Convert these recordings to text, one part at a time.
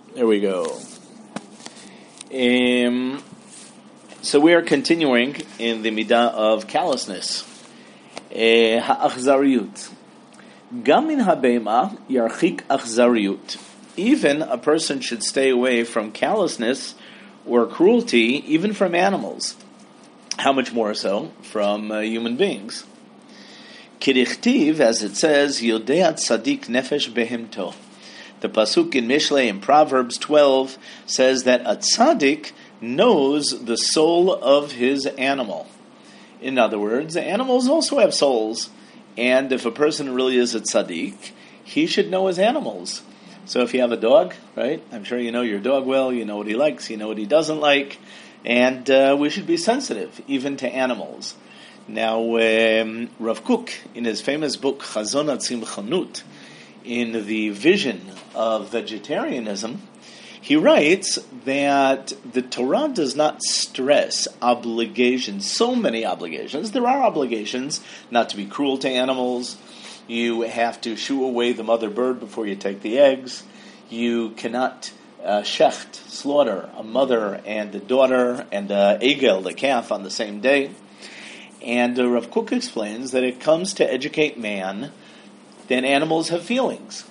There we go. So we are continuing in the midah of callousness. Ha'achzariyut. Gam min habema yarchik achzariyut. Even a person should stay away from callousness or cruelty, even from animals. How much more so from human beings? Kirichtiv, as it says, Yodei tzadik nefesh behemto. The pasuk in Mishlei in Proverbs 12 says that a tzaddik knows the soul of his animal. In other words, animals also have souls, and if a person really is a tzaddik, he should know his animals. So if you have a dog, right, I'm sure you know your dog well, you know what he likes, you know what he doesn't like, and we should be sensitive even to animals. Now, Rav Kook, in his famous book Chazon HaTzimchanut, in the vision of vegetarianism, he writes that the Torah does not stress obligations, so many obligations. There are obligations not to be cruel to animals. You have to shoo away the mother bird before you take the eggs. You cannot shecht, slaughter, a mother and a daughter and egel, the calf, on the same day. And Rav Kook explains that it comes to educate man that animals have feelings.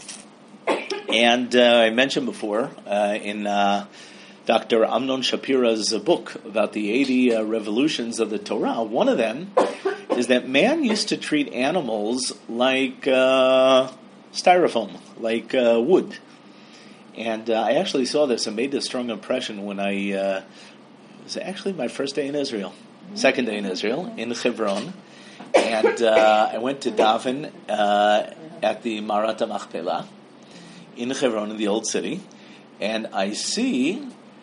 And I mentioned before in Dr. Amnon Shapira's book about the 80 revolutions of the Torah, one of them is that man used to treat animals like styrofoam, like wood. And I actually saw this and made a strong impression when it was actually my first day in Israel, second day in Israel, in Hebron. And I went to daven at the Marat HaMachpelah in Hebron, in the old city, and I see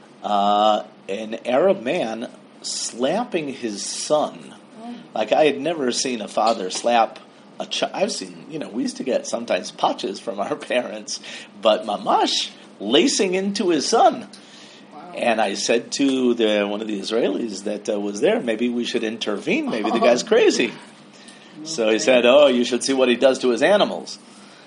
an Arab man slapping his son. Like I had never seen a father slap a child. I've seen, we used to get sometimes patches from our parents, but mamash lacing into his son. Wow. And I said to one of the Israelis that was there, maybe we should intervene. Maybe the guy's crazy. So he said, you should see what he does to his animals.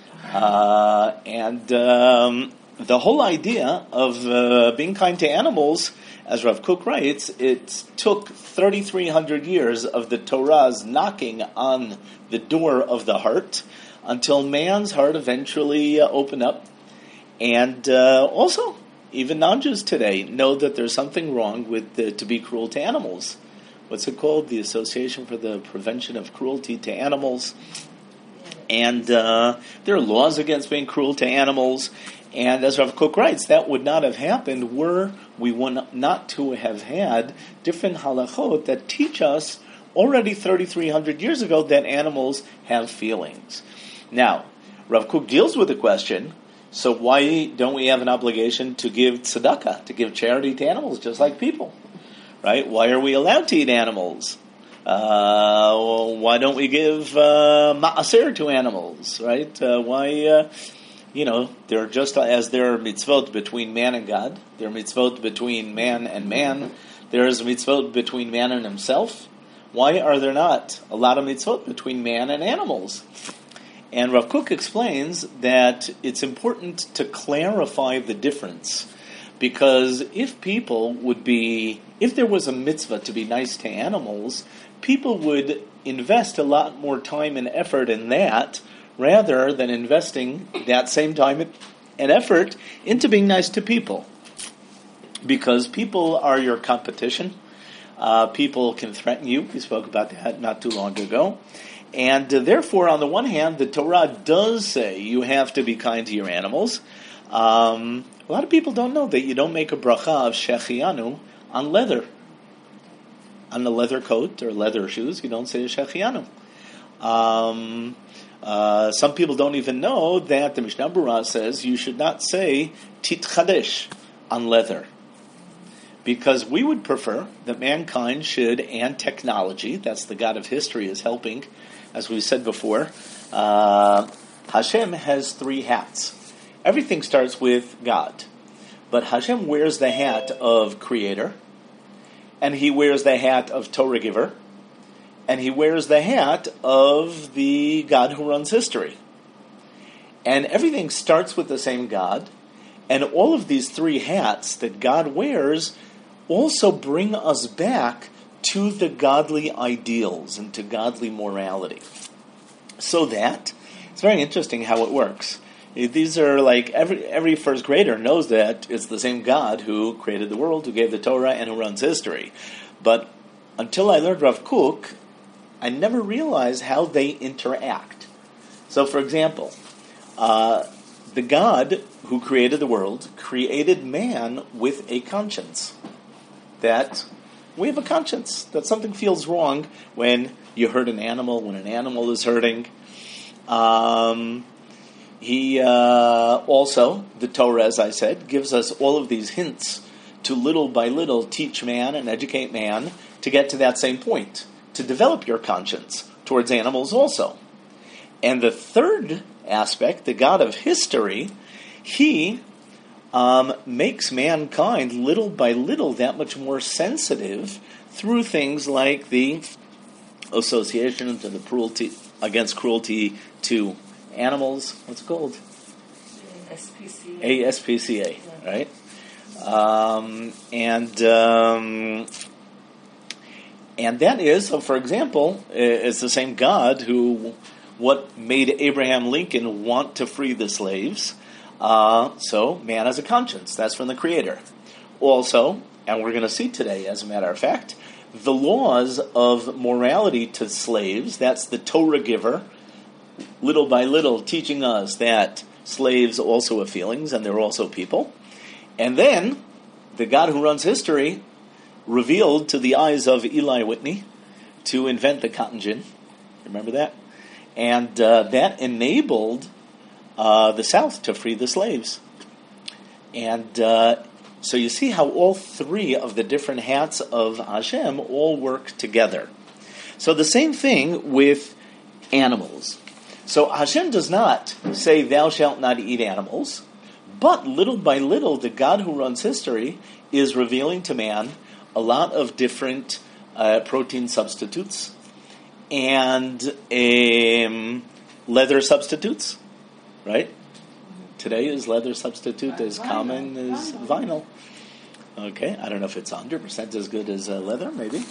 And the whole idea of being kind to animals, as Rav Kook writes, it took 3,300 years of the Torah's knocking on the door of the heart until man's heart eventually opened up. And also, even non-Jews today know that there's something wrong with to be cruel to animals. What's it called? The Association for the Prevention of Cruelty to Animals. And there are laws against being cruel to animals. And as Rav Kook writes, that would not have happened were we not to have had different halachot that teach us already 3,300 years ago that animals have feelings. Now, Rav Kook deals with the question, so why don't we have an obligation to give tzedakah, to give charity to animals, just like people? Right? Why are we allowed to eat animals? Why don't we give ma'aser to animals? Right? Why? They're just as there are mitzvot between man and God. There are mitzvot between man and man. There is mitzvot between man and himself. Why are there not a lot of mitzvot between man and animals? And Rav Kook explains that it's important to clarify the difference. Because if there was a mitzvah to be nice to animals, people would invest a lot more time and effort in that rather than investing that same time and effort into being nice to people. Because people are your competition. People can threaten you. We spoke about that not too long ago. And therefore, on the one hand, the Torah does say you have to be kind to your animals. A lot of people don't know that you don't make a bracha of shechianu on leather. On the leather coat or leather shoes, you don't say shechianu. Some people don't even know that the Mishnah Berurah says you should not say titchadesh on leather. Because we would prefer that mankind should, and technology, that's the God of history, is helping. As we said before, Hashem has 3 hats. Everything starts with God. But Hashem wears the hat of creator, and he wears the hat of Torah giver, and he wears the hat of the God who runs history. And everything starts with the same God, And all of these three hats that God wears also bring us back to the godly ideals and to godly morality. So that, it's very interesting how it works. These are like, every first grader knows that it's the same God who created the world, who gave the Torah, and who runs history. But until I learned Rav Kook, I never realized how they interact. So, for example, the God who created the world created man with a conscience. That we have a conscience, that something feels wrong when you hurt an animal, when an animal is hurting. He also, the Torah, as I said, gives us all of these hints to little by little teach man and educate man to get to that same point, to develop your conscience towards animals also. And the third aspect, the God of history, he makes mankind little by little that much more sensitive through things like the association to the cruelty against cruelty to animals. What's it called? SPCA. ASPCA, yeah. Right? And that is, so for example, it's the same God who, what made Abraham Lincoln want to free the slaves. So man has a conscience. That's from the Creator. Also, and we're going to see today, as a matter of fact, the laws of morality to slaves, that's the Torah giver, little by little teaching us that slaves also have feelings and they're also people. And then, the God who runs history revealed to the eyes of Eli Whitney to invent the cotton gin. Remember that? And that enabled the South to free the slaves. And so you see how all three of the different hats of Hashem all work together. So the same thing with animals. So Hashem does not say, thou shalt not eat animals, but little by little, the God who runs history is revealing to man a lot of different protein substitutes and leather substitutes, right? Today is leather substitute as common as vinyl. Okay, I don't know if it's 100% as good as leather, maybe.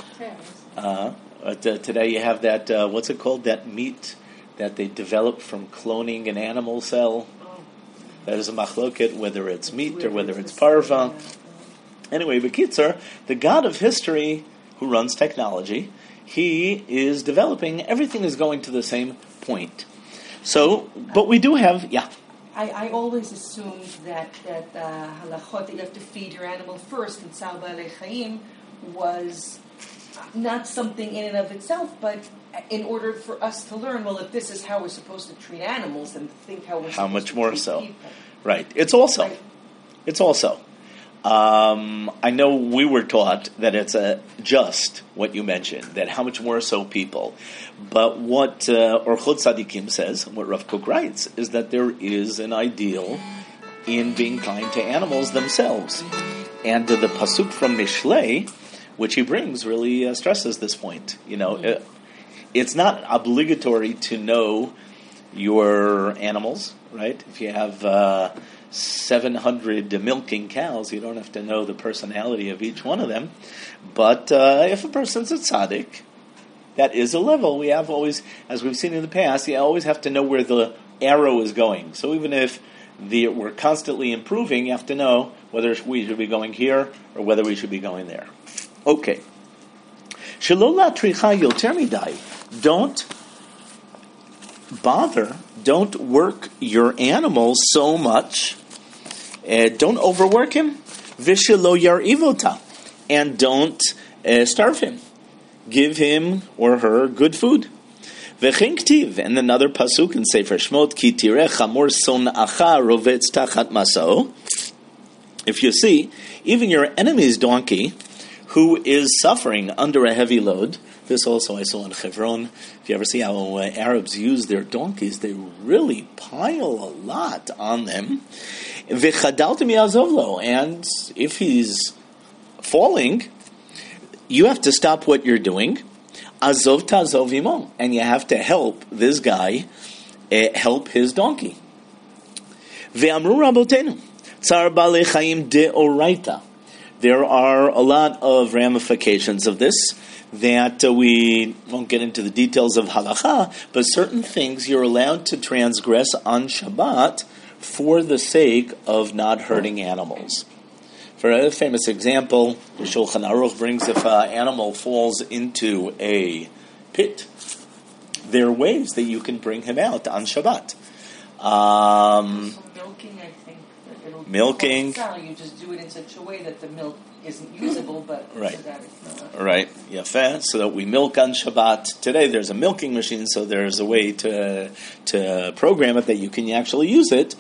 But today you have that, what's it called, that meat that they developed from cloning an animal cell. That is a machloket, whether it's meat or whether it's parva. Anyway, B'kitzur, the God of history who runs technology, he is developing, everything is going to the same point. So, but we do have, I always assumed that halachot, that you have to feed your animal first, and Tzar Ba'alei Chaim was not something in and of itself, but in order for us to learn, well, if this is how we're supposed to treat animals, then think how we're supposed to treat people. How much more so. Right. It's also. I know we were taught that it's just what you mentioned, that how much more so people. But what Orchot Tzadikim says, what Rav Kook writes, is that there is an ideal in being kind to animals themselves. And the pasuk from Mishlei, which he brings, really stresses this point. You know, it's not obligatory to know your animals, right? If you have 700 milking cows, you don't have to know the personality of each one of them. But if a person's a tzaddik, that is a level. We have always, as we've seen in the past, you always have to know where the arrow is going. So even if we're constantly improving, you have to know whether we should be going here or whether we should be going there. Okay. Don't bother, don't work your animal so much. Don't overwork him. Vishelo yarivota. And don't starve him. Give him or her good food. V'chinktiv. And another pasuk in Sefer Shmot, Ki tireh chamor son'acha rovetz tachat masao. If you see, even your enemy's donkey, who is suffering under a heavy load. This also I saw in Hebron. If you ever see how Arabs use their donkeys, they really pile a lot on them. And if he's falling, you have to stop what you're doing. Azov ta'azov imo. And you have to help this guy help his donkey. Ve'amru rabotenu. Tsar Balei Chaim deoraita. There are a lot of ramifications of this that we won't get into the details of halacha, but certain things you're allowed to transgress on Shabbat for the sake of not hurting animals. For a famous example, the Shulchan Aruch brings if an animal falls into a pit, there are ways that you can bring him out on Shabbat. Milking, I think. Milking. You just do it in such a way that the milk isn't usable, but right. So that it's not. Right. Yafeh. So that we milk on Shabbat. Today there's a milking machine, so there's a way to program it that you can actually use it.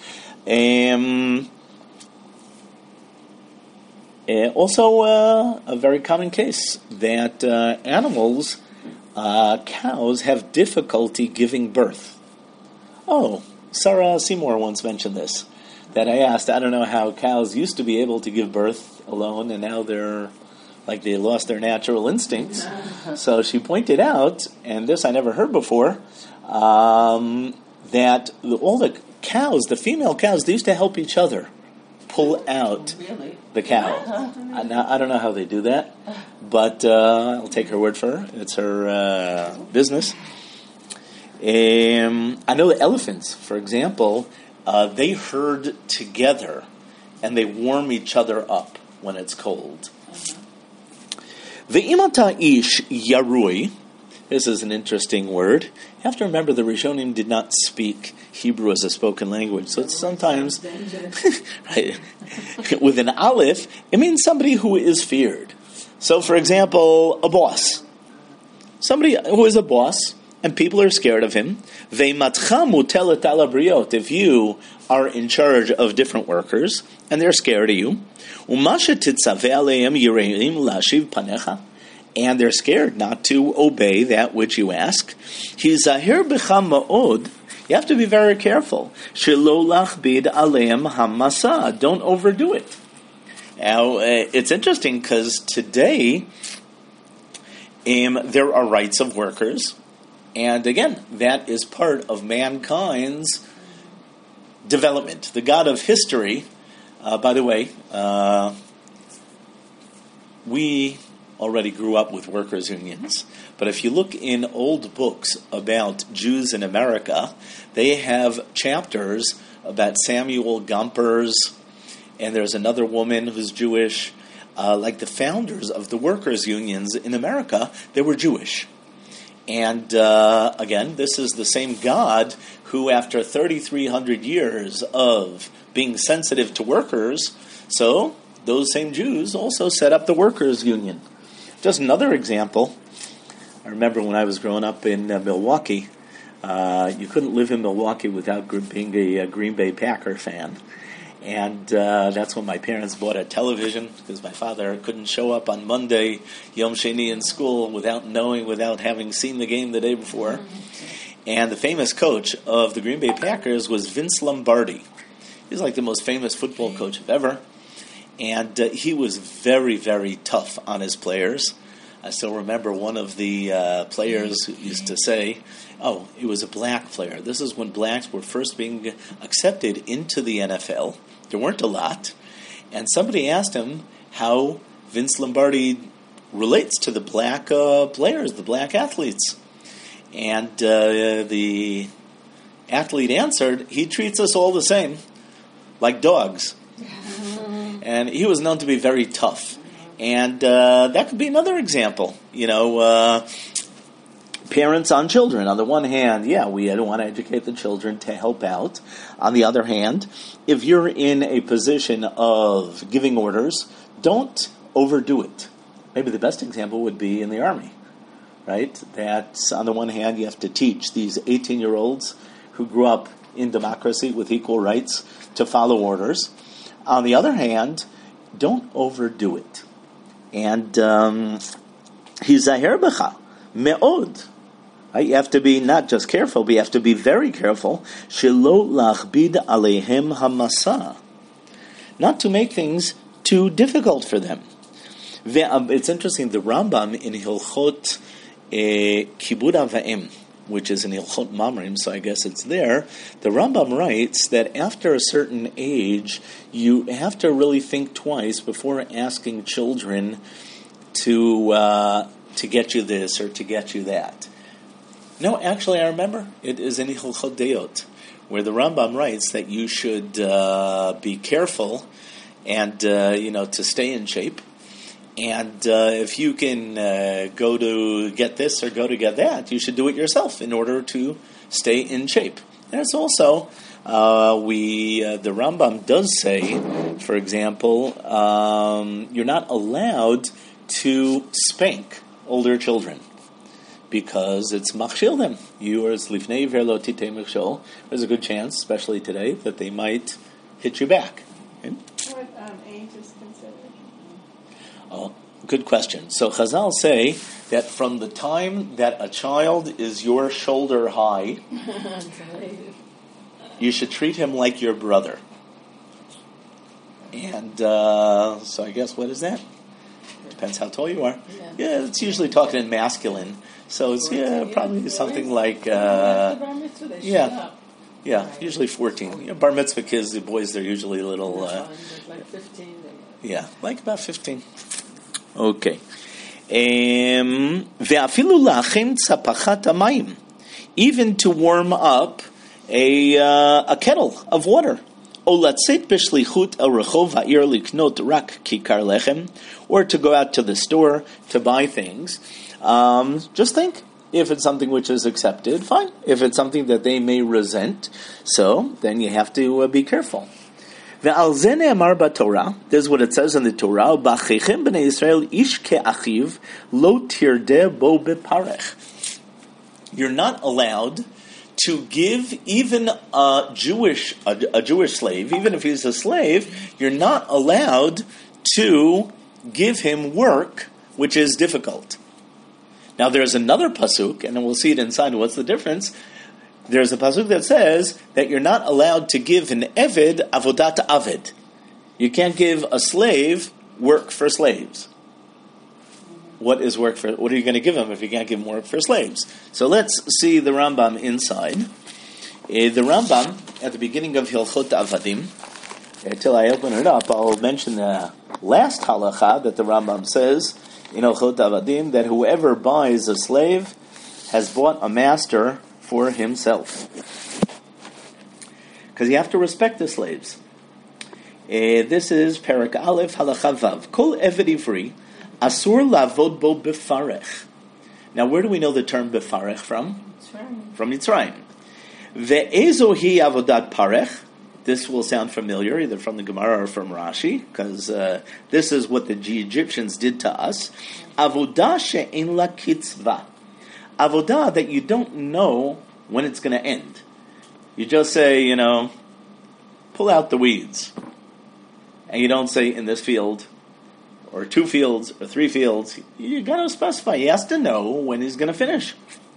Also, a very common case that animals, cows, have difficulty giving birth. Oh, Sarah Seymour once mentioned this. That I asked, I don't know how cows used to be able to give birth alone, and now they're like they lost their natural instincts. So she pointed out, and this I never heard before, that all the cows, the female cows, they used to help each other pull out the cow. I don't know how they do that, but I'll take her word for her. It's her business. I know the elephants, for example, they herd together and they warm each other up when it's cold. Ve'imata ish yarui. This is an interesting word. You have to remember the Rishonim did not speak Hebrew as a spoken language, so it's sometimes right, with an aleph, it means somebody who is feared. So, for example, a boss. Somebody who is a boss, and people are scared of him. If you are in charge of different workers, and they're scared of you, and they're scared not to obey that which you ask, you have to be very careful. Don't overdo it. Now, it's interesting because today there are rights of workers. And again, that is part of mankind's development. The God of history, by the way, we already grew up with workers' unions. But if you look in old books about Jews in America, they have chapters about Samuel Gompers, and there's another woman who's Jewish. Like the founders of the workers' unions in America, they were Jewish. And again, this is the same God who, after 3,300 years of being sensitive to workers, so those same Jews also set up the workers' union. Just another example, I remember when I was growing up in Milwaukee, you couldn't live in Milwaukee without being a Green Bay Packer fan. And that's when my parents bought a television, because my father couldn't show up on Monday, Yom Sheni, in school without having seen the game the day before. And the famous coach of the Green Bay Packers was Vince Lombardi. He's like the most famous football coach ever. And he was very, very tough on his players. I still remember one of the players who used to say, oh, he was a black player. This is when blacks were first being accepted into the NFL. There weren't a lot. And somebody asked him how Vince Lombardi relates to the black players, the black athletes. And the athlete answered, he treats us all the same, like dogs. And he was known to be very tough. And that could be another example. Parents on children. On the one hand, we don't want to educate the children to help out. On the other hand, if you're in a position of giving orders, don't overdo it. Maybe the best example would be in the army, right? That on the one hand, you have to teach these 18-year-olds who grew up in democracy with equal rights to follow orders. On the other hand, don't overdo it. And hizaher b'cha me'od. You have to be not just careful, but you have to be very careful. Shelo lachbid aleihem hamasa. Not to make things too difficult for them. It's interesting, the Rambam in Hilchot Kibud Avayim, which is in Hilchot Mamrim, so I guess it's there, the Rambam writes that after a certain age, you have to really think twice before asking children to get you this or to get you that. No, actually, I remember. It is in Hilchot Deot, where the Rambam writes that you should be careful and, to stay in shape. And if you can go to get this or go to get that, you should do it yourself in order to stay in shape. And it's also, the Rambam does say, for example, you're not allowed to spank older children because it's machshil them. You are slifnei verlo titei machshol. There's a good chance, especially today, that they might hit you back. Okay? What age is considered? Oh, good question. So Chazal say that from the time that a child is your shoulder high, you should treat him like your brother. And so I guess, what is that? Depends how tall you are. Yeah, it's usually talking in masculine. So it's probably something like usually 14. Bar mitzvah kids, the boys, they're usually a little like 15. Like about 15. Okay. ואפילו להכין צפחת המים, even to warm up a kettle of water. או לצאת בשליחות אל רחוב העיר לקנות רק כיכר לחם, or to go out to the store to buy things. Just think. If it's something which is accepted, fine. If it's something that they may resent, so then you have to be careful. Ve'al ze ne'amar b'Torah, this is what it says in the Torah, B'achechem b'nei Yisrael ish ke'achiv lo tirdeh bo beparech. You're not allowed to give even a Jewish slave, even if he's a slave, you're not allowed to give him work which is difficult. Now there's another pasuk, and then we'll see it inside. What's the difference? There's a pasuk that says that you're not allowed to give an eved avodat aved. You can't give a slave work for slaves. What are you going to give him if you can't give him work for slaves? So let's see the Rambam inside. The Rambam, at the beginning of Hilchot Avadim, until I open it up, I'll mention the last halacha that the Rambam says in Hilchot Avadim, that whoever buys a slave has bought a master for himself. Because you have to respect the slaves. This is Perek Aleph Halacha Vav. Kol eved ivri asur lavod bo befarech. Now, where do we know the term befarech from? From Mitzrayim. Ve'ezo hi avodat parech. This will sound familiar, either from the Gemara or from Rashi, because this is what the Egyptians did to us. Avodah she'en la kitzva. Avodah that you don't know when it's going to end. You just say, pull out the weeds. And you don't say in this field, or 2 fields, or 3 fields. You got to specify. He has to know when he's going to finish.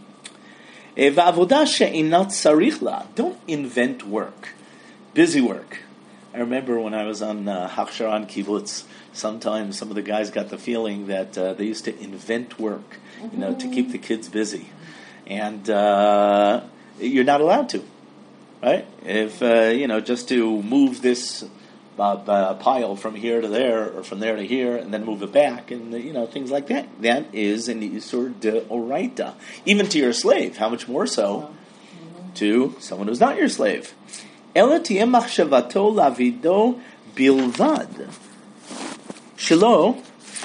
V'avodah she'inat sarich la. Don't invent work. Busy work. I remember when I was on Hachsharan Kibbutz, sometimes some of the guys got the feeling that they used to invent work, to keep the kids busy. And you're not allowed to, right? If, just to move this pile from here to there, or from there to here, and then move it back, and, things like that. That is an Isur de Oraita. Even to your slave, how much more so to someone who's not your slave? Ela tiyeh machshavato lavido bilvad. Shelo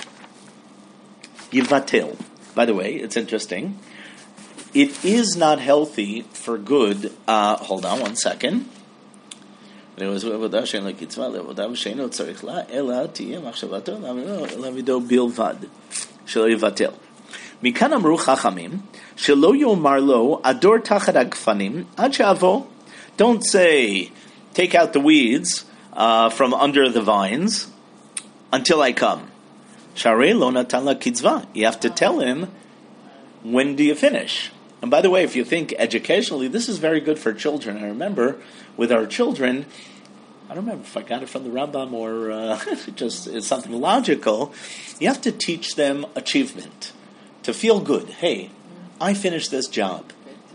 yivatel. By the way, it's interesting. It is not healthy for good. Hold on one second. It was avodah she'en la kitzva, avodah she'eno tzarich la, ela tiyeh machshavato lavido bilvad. Shelo yivatel. Mikan amru chachamim, shelo yomar lo ador tachat agfanim ad she'avo. Don't say, take out the weeds from under the vines until I come. Sharei lo natan la kitzva. You have to tell him, when do you finish? And by the way, if you think educationally, this is very good for children. I remember with our children, I don't remember if I got it from the Rambam or just it's something logical. You have to teach them achievement, to feel good. Hey, I finished this job.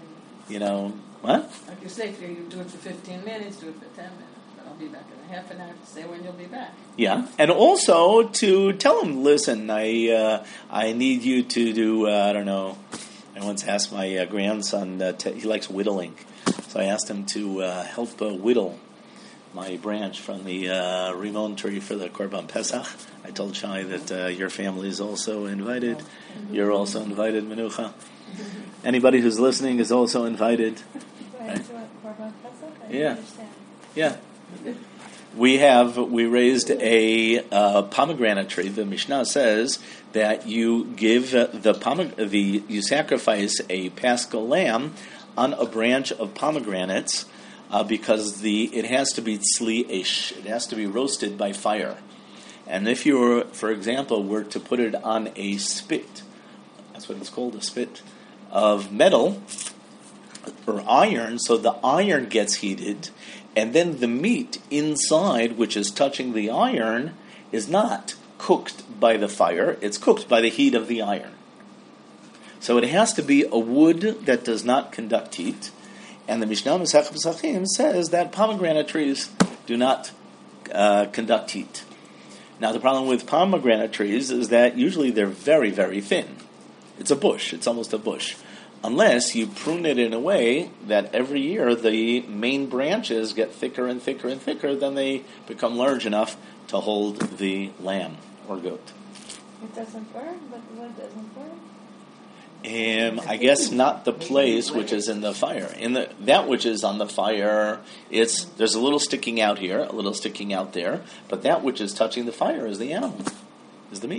What? Like you say, if you do it for 15 minutes, do it for 10 minutes. But I'll be back in a half an hour to say when you'll be back. Yeah, and also to tell him, listen, I need you to do, I don't know, I once asked my grandson, he likes whittling, so I asked him to help whittle my branch from the Rimon tree for the Korban Pesach. I told Shai that your family is also invited. You're also invited, Menucha. Anybody who's listening is also invited. Right? Yeah. Yeah. We raised a pomegranate tree. The Mishnah says that you give you sacrifice a Paschal lamb on a branch of pomegranates because it has to be tzli ish. It has to be roasted by fire. And if you were, for example, were to put it on a spit, that's what it's called, a spit of metal or iron, so the iron gets heated, and then the meat inside, which is touching the iron, is not cooked by the fire, it's cooked by the heat of the iron. So it has to be a wood that does not conduct heat, and the Mishnah Masechet Pesachim says that pomegranate trees do not conduct heat. Now the problem with pomegranate trees is that usually they're very, very thin. It's a bush, it's almost a bush. Unless you prune it in a way that every year the main branches get thicker and thicker and thicker, then they become large enough to hold the lamb or goat. It doesn't burn, but what doesn't burn? I guess not the place which is in the fire. That which is on the fire, there's a little sticking out here, a little sticking out there, but that which is touching the fire is the animal, is the meat.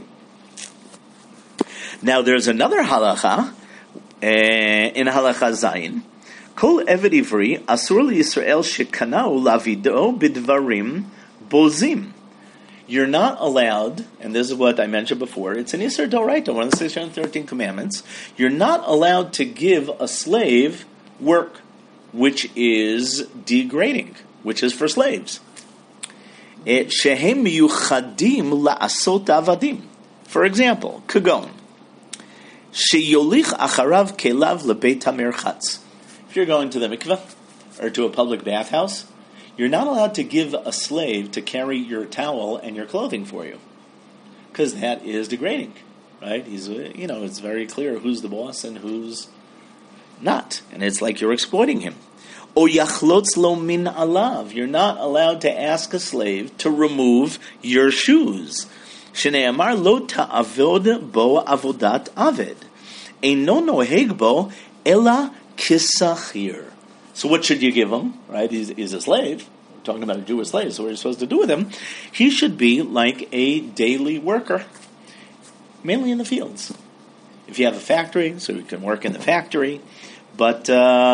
Now there's another halacha in halacha zayin. Kol eved ivri asur liYisrael shekanau lavido bidvarim bozim. You're not allowed, and this is what I mentioned before, it's an Isser Doraita, one of the 613 commandments, you're not allowed to give a slave work which is degrading, which is for slaves. Shehem yuchadim la'asot avadim. For example, kagon. Sheyolich acharav kelav lebeit hamerchatz. If you're going to the mikveh, or to a public bathhouse, you're not allowed to give a slave to carry your towel and your clothing for you, because that is degrading, right? It's very clear who's the boss and who's not, and it's like you're exploiting him. O yachlotz lo min alav. You're not allowed to ask a slave to remove your shoes. Shneamar lo ta'avod bo avodat aved. Eino noheg bo ela kisachir. So what should you give him, right? He's a slave. We're talking about a Jewish slave, so what are you supposed to do with him? He should be like a daily worker, mainly in the fields. If you have a factory, so he can work in the factory. But,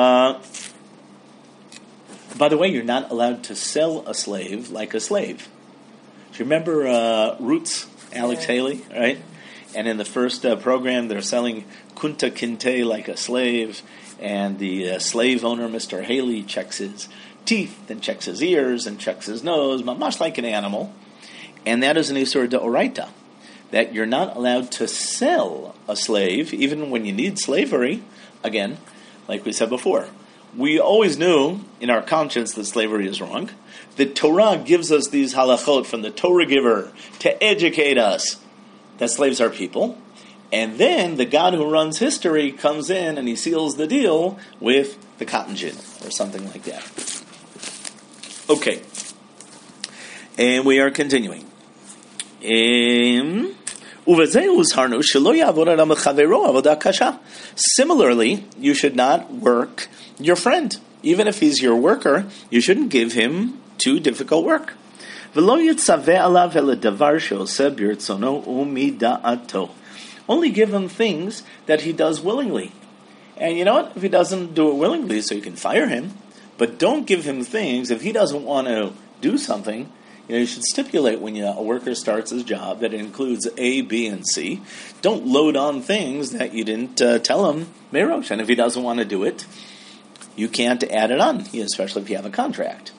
by the way, you're not allowed to sell a slave like a slave. Do you remember Roots, Alex Haley, right? And in the first program, they're selling Kunta Kinte like a slave, and the slave owner, Mr. Haley, checks his teeth and checks his ears and checks his nose, much like an animal. And that is an Isur D'Oraita, that you're not allowed to sell a slave, even when you need slavery. Again, like we said before, we always knew in our conscience that slavery is wrong. The Torah gives us these halachot from the Torah giver to educate us that slaves are people. And then the God who runs history comes in and he seals the deal with the cotton gin or something like that. Okay. And we are continuing. Similarly, you should not work your friend. Even if he's your worker, you shouldn't give him too difficult work. Only give him things that he does willingly. And you know what? If he doesn't do it willingly, so you can fire him, but don't give him things, if he doesn't want to do something, you should stipulate when a worker starts his job that it includes A, B, and C. Don't load on things that you didn't tell him, Merosh. And if he doesn't want to do it, you can't add it on, especially if you have a contract.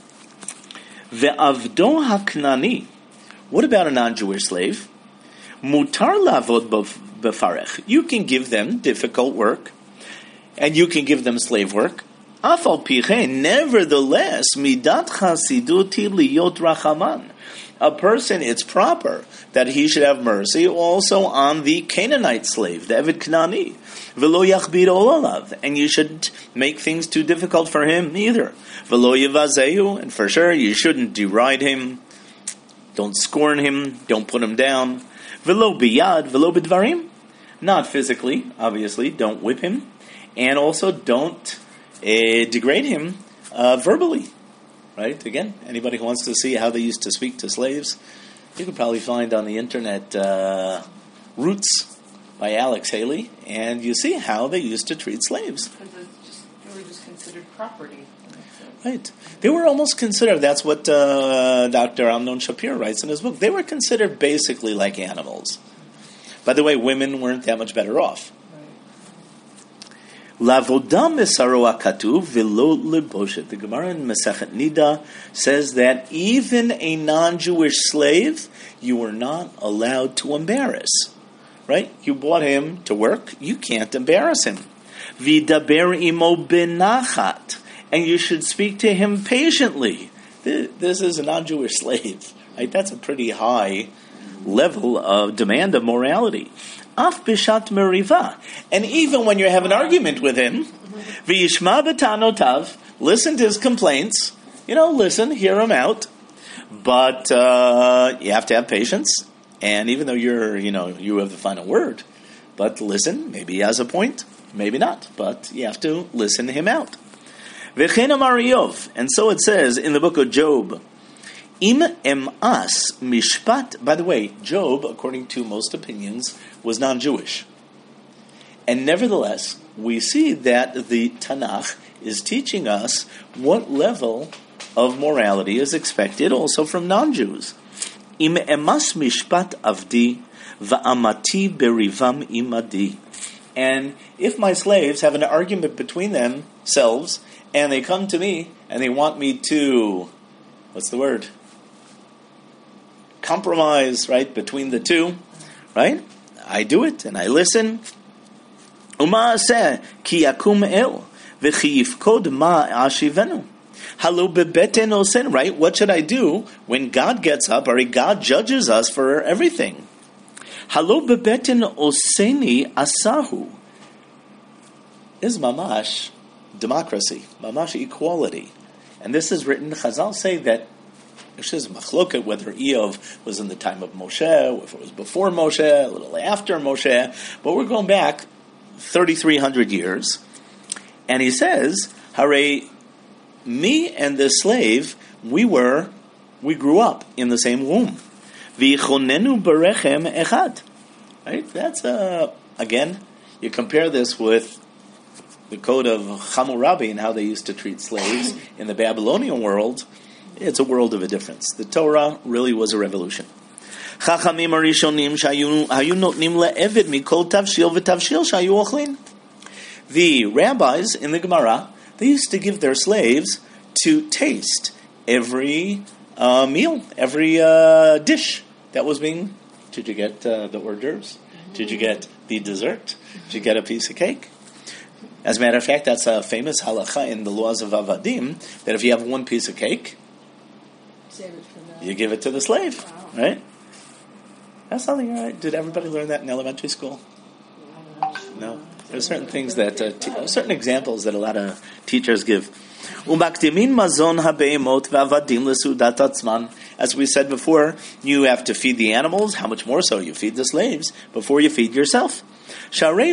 Ve'avdo haknani. What about a non-Jewish slave? Mutar lavod befarech. You can give them difficult work. and you can give them slave work. Afal pichen, nevertheless, midat chasiduti liyot rachaman. A person, it's proper that he should have mercy also on the Canaanite slave, the Eved Knani. V'lo yachbid olalav, and you shouldn't make things too difficult for him either. V'lo yivazehu, and for sure you shouldn't deride him. Don't scorn him. Don't put him down. V'lo biyad, v'lo bidvarim. Not physically, obviously. Don't whip him. And also don't degrade him verbally. Right? Again, anybody who wants to see how they used to speak to slaves, you could probably find on the internet Roots by Alex Haley, and you see how they used to treat slaves. Because they were just considered property. Right. They were almost considered, that's what Dr. Amnon Shapir writes in his book, they were considered basically like animals. By the way, women weren't that much better off. Lavoda mesaro katuv v'lo leboshet. The Gemara in Masechet Nida says that even a non-Jewish slave, you were not allowed to embarrass. Right? You bought him to work, you can't embarrass him. V'daber imo benachat. And you should speak to him patiently. This is a non-Jewish slave. Right? That's a pretty high level of demand of morality. Af bishat meriva. And even when you have an argument with him, v'yishma b'tanotav, listen to his complaints. Listen, hear him out. But you have to have patience. And even though you have the final word, but listen, maybe he has a point, maybe not. But you have to listen him out. V'chein amar Iyov. And so it says in the book of Job, Im emas mishpat. By the way, Job, according to most opinions, was non-Jewish. And nevertheless, we see that the Tanakh is teaching us what level of morality is expected also from non-Jews. Im emas mishpat avdi va'amati berivam imadi. And if my slaves have an argument between themselves, and they come to me, and they want me to, what's the word? Compromise, right, between the two, right? I do it, and I listen. Uma'aseh ki yakum el v'chi yifkod ma ashivenu. Halu bebeten osen, right? What should I do when God gets up, or God judges us for everything? Halu bebeten oseni asahu. Is mamash democracy, mamash equality. And this is written, Chazal say that This is machloket whether Eov was in the time of Moshe, if it was before Moshe, a little after Moshe, but we're going back 3,300 years. And he says, Hare, me and the slave, we grew up in the same womb. V'chonenu berechem echad. Right? That's, again, you compare this with the code of Hammurabi and how they used to treat slaves in the Babylonian world. It's a world of a difference. The Torah really was a revolution. Chachamim harishonim shayu notnim le'eved mikol tavshil v'tavshil shayu ochlin. The rabbis in the Gemara, they used to give their slaves to taste every meal, every dish that was being. Did you get the hors d'oeuvres? Did you get the dessert? Did you get a piece of cake? As a matter of fact, that's a famous halacha in the laws of Avadim, that if you have one piece of cake, Save it for that. you give it to the slave, Wow. right? That's something, right? Did everybody learn that in elementary school? No. There's certain things that, certain examples that a lot of teachers give. As we said before, you have to feed the animals. How much more so you feed the slaves before you feed yourself? And by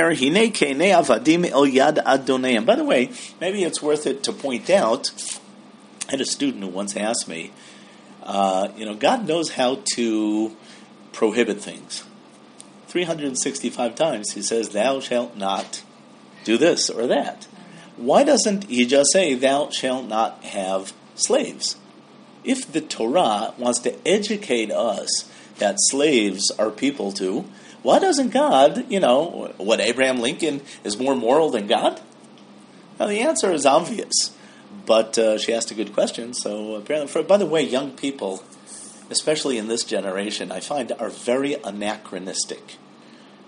the way, maybe it's worth it to point out, I had a student who once asked me, God knows how to prohibit things. 365 times he says, thou shalt not do this or that. Why doesn't he just say, thou shalt not have slaves? If the Torah wants to educate us that slaves are people too, why doesn't God, what, Abraham Lincoln is more moral than God? Now the answer is obvious, but she asked a good question. So apparently, by the way, young people, especially in this generation, I find are very anachronistic.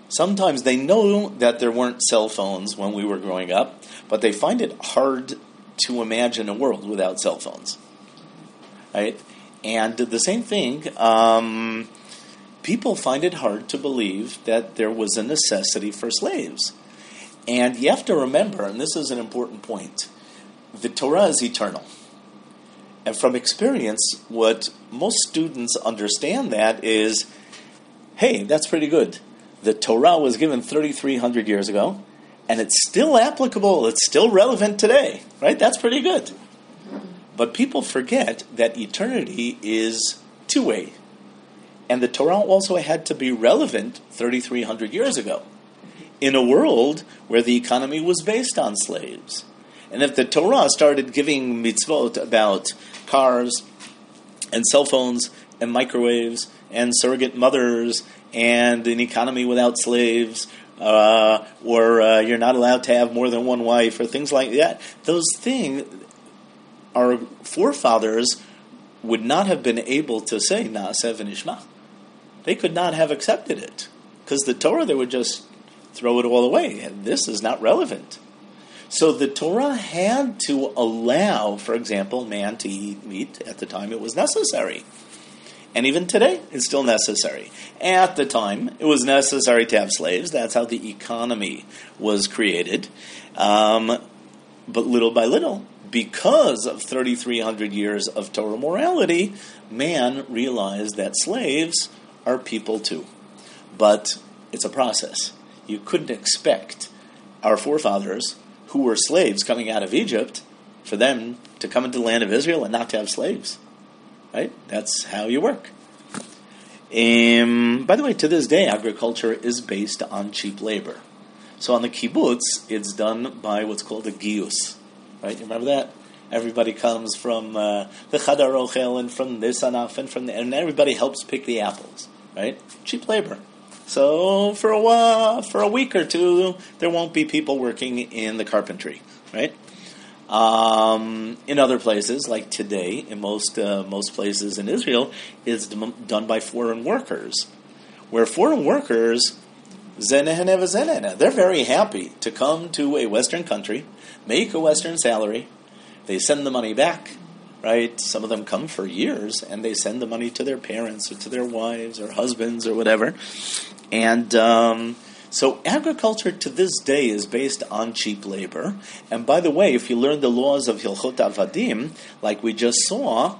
Sometimes they know that there weren't cell phones when we were growing up, but they find it hard to imagine a world without cell phones. Right? And the same thing, people find it hard to believe that there was a necessity for slaves. And you have to remember, and this is an important point, the Torah is eternal. And from experience, what most students understand that is, hey, that's pretty good. The Torah was given 3,300 years ago, and it's still applicable, it's still relevant today, right? That's pretty good. But people forget that eternity is two-way. And the Torah also had to be relevant 3,300 years ago, in a world where the economy was based on slaves. And if the Torah started giving mitzvot about cars and cell phones and microwaves and surrogate mothers and an economy without slaves, or you're not allowed to have more than one wife, or things like that, those things, our forefathers would not have been able to say Na'aseh v'nishma. They could not have accepted it, because the Torah, they would just throw it all away, and this is not relevant. So the Torah had to allow, for example, man to eat meat. At the time it was necessary. And even today, it's still necessary. At the time, it was necessary to have slaves. That's how the economy was created. But little by little, because of 3,300 years of Torah morality, man realized that slaves are people too. But it's a process. You couldn't expect our forefathers, who were slaves coming out of Egypt, for them to come into the land of Israel and not to have slaves. Right? That's how you work. By the way, to this day, agriculture is based on cheap labor. So on the kibbutz, it's done by what's called a giyus. Right? You remember that? Everybody comes from the Chadar Ochel and from this anaf and everybody helps pick the apples. Right? Cheap labor. So for a week or two, there won't be people working in the carpentry, right? In other places, like today, in most places in Israel, it's done by foreign workers, where foreign workers, they're very happy to come to a Western country, make a Western salary, they send the money back, right? Some of them come for years, and they send the money to their parents or to their wives or husbands or whatever. And so agriculture to this day is based on cheap labor. And by the way, if you learn the laws of Hilchot Avadim, like we just saw,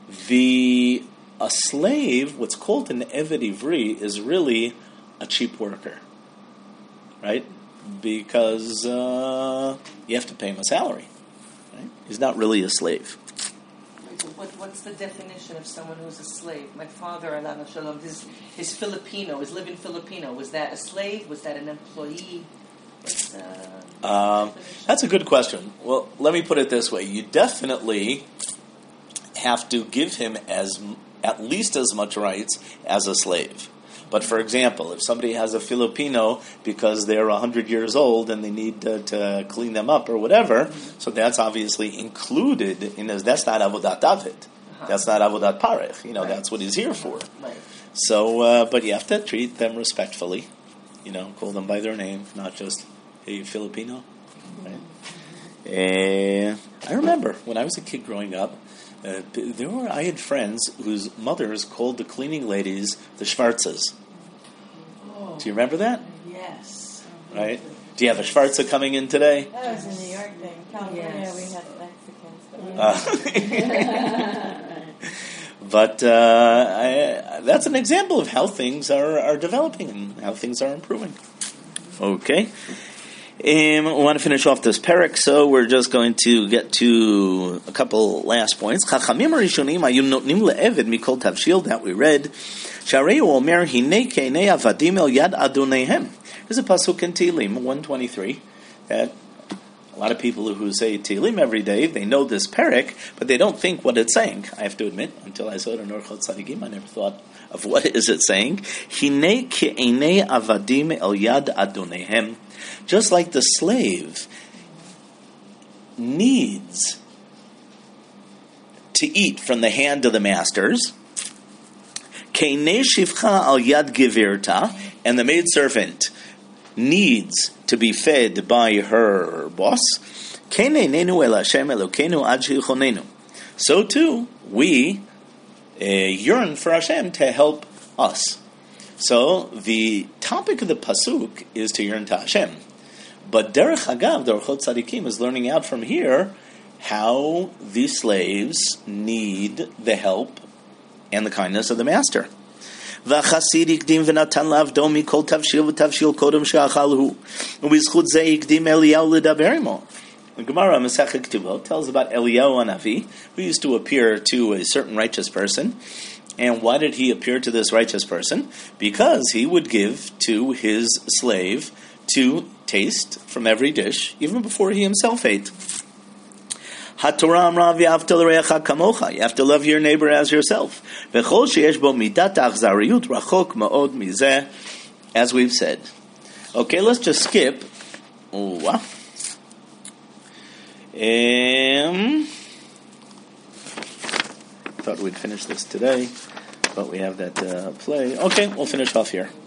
a slave, what's called an Eved Ivri, is really a cheap worker, right? Because you have to pay him a salary. Right? He's not really a slave. What's the definition of someone who's a slave? My father, Alav Shalom, is Filipino, is living Filipino. Was that a slave? Was that an employee? That's a good question. Well, let me put it this way. You definitely have to give him at least as much rights as a slave. But for example, if somebody has a Filipino because they're 100 years old and they need to clean them up or whatever, so that's obviously included in his. That's not avodat David. That's not avodat parech. Right. That's what he's here for. Right. So, but you have to treat them respectfully. Call them by their name, not just hey Filipino. Right? I remember when I was a kid growing up. I had friends whose mothers called the cleaning ladies the Schwarzes. Oh. Do you remember that? Yes. Right? Do you have a Schwarze coming in today? That was a New York thing. California, yes. We had Mexicans. But that's an example of how things are developing and how things are improving. Okay. We want to finish off this parak, so we're just going to get to a couple last points. Chachamim Rishonim hayu notnim le'eved mikol tavshil, that we read. Sharei omer hinei keinei avadim el yad adoneihem. There's a pasuk in Tehillim 123 that a lot of people who say Tehillim every day, they know this parak, but they don't think what it's saying. I have to admit, until I saw it in Orchot Tzadikim, I never thought of what is it saying. Hinei keinei avadim el yad adoneihem. Just like the slave needs to eat from the hand of the masters, Keinei shivcha al yad gevirta, and the maidservant needs to be fed by her boss, so too we yearn for Hashem to help us. So the topic of the pasuk is to yearn to Hashem, but Derech Hagav, the Orchot Tzadikim, is learning out from here how the slaves need the help and the kindness of the master. והחסיד הקדים ונתן לעבדו מכל תבשיל ותבשיל קודם שאכלהו ובזכות זה הקדים אליהו לדבר עמו. The Gemara Masechet Ketubot tells about Eliyahu Hanavi, who used to appear to a certain righteous person. And why did he appear to this righteous person? Because he would give to his slave to taste from every dish, even before he himself ate. HaTorah amra v'ahavta l'reacha kamocha. You have to love your neighbor as yourself. V'chol sheyesh bo midat achzariyut rachok ma'od mizeh, as we've said. Okay, let's just skip. Thought we'd finish this today, but we have that play. Okay, we'll finish off here.